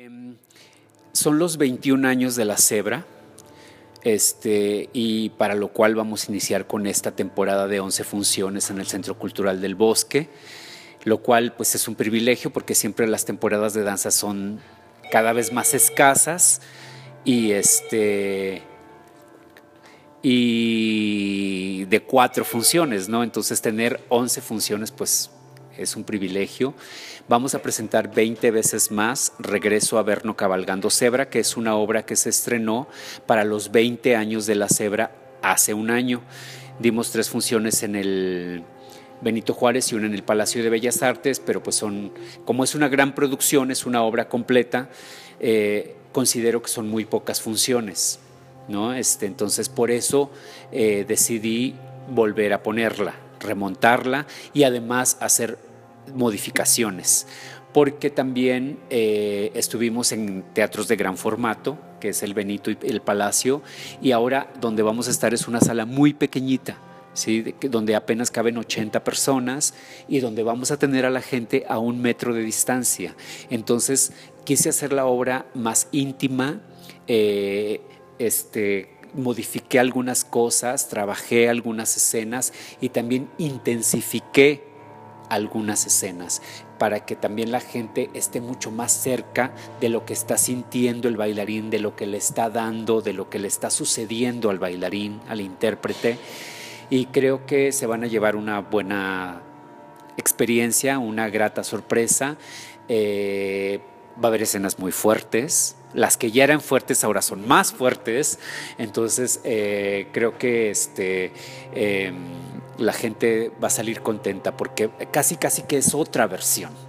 Son los 21 años de la Cebra, y para lo cual vamos a iniciar con esta temporada de 11 funciones en el Centro Cultural del Bosque, lo cual pues es un privilegio porque siempre las temporadas de danza son cada vez más escasas y de 4 funciones, ¿no? Entonces tener 11 funciones pues es un privilegio. Vamos a presentar 20 veces más Regreso a Averno Cabalgando Cebra, que es una obra que se estrenó para los 20 años de la Cebra hace un año. Dimos 3 funciones en el Benito Juárez y una en el Palacio de Bellas Artes, pero pues como es una gran producción, es una obra completa, considero que son muy pocas funciones, ¿no? Entonces por eso decidí volver a ponerla, remontarla y además hacer modificaciones, porque también estuvimos en teatros de gran formato, que es el Benito y el Palacio, y ahora donde vamos a estar es una sala muy pequeñita, ¿sí? Donde apenas caben 80 personas y donde vamos a tener a la gente a 1 metro de distancia. Entonces quise hacer la obra más íntima, modifiqué algunas cosas, trabajé algunas escenas y también intensifiqué algunas escenas para que también la gente esté mucho más cerca de lo que está sintiendo el bailarín, de lo que le está dando, de lo que le está sucediendo al bailarín, al intérprete, y creo que se van a llevar una buena experiencia, una grata sorpresa. Va a haber escenas muy fuertes, las que ya eran fuertes ahora son más fuertes, entonces creo que la gente va a salir contenta porque casi que es otra versión.